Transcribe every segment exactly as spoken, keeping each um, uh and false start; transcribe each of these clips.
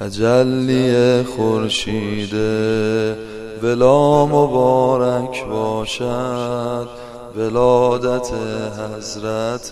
تجلی خورشید ولا مبارک باشد، ولادت حضرت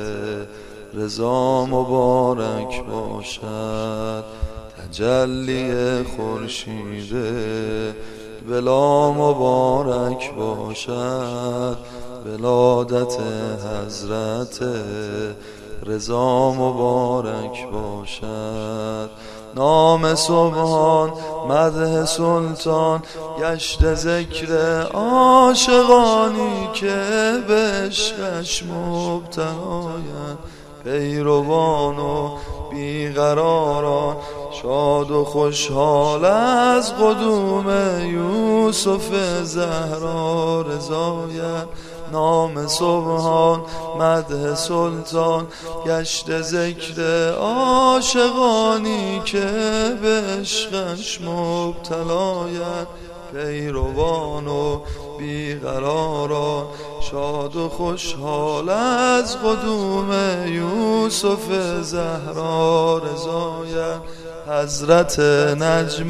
رضا مبارک باشد. تجلی خورشید ولا مبارک باشد، ولادت حضرت رضا مبارک باشد. نام سبحان مدح سلطان گشت ذکر عاشقانی که به عشقش مبتلایند، پیروان و بیقراران شاد و خوشحال از قدوم یوسف زهرا رضایند. نام سبحان مدح سلطان گشت ذکر عاشقانی که به عشقش مبتلایند، پیروان و بیقراران شاد و خوشحال از قدوم یوسف زهرا رضایند. حضرت نجم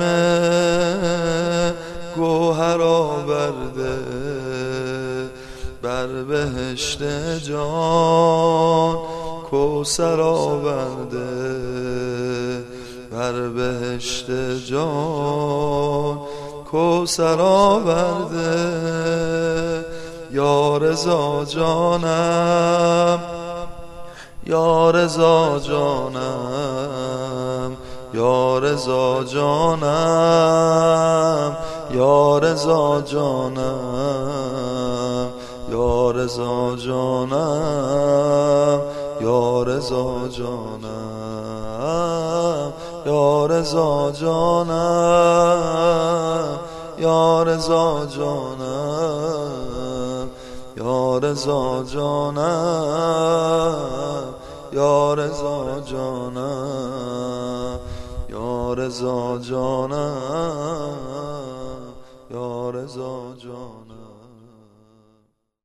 گوهر آورده بر بهشت جان کوثر آورده، بر بهشت جان کوثر آورده. یا رضا جانم، یا رضا جانم، یا رضا جانم، یا رضا جانم، یا رضا جانم، یا رضا جانم، یا رضا جانم، یا رضا جانم، یا رضا جانم، یا رضا جانم، یا رضا جانم، یا رضا جانم.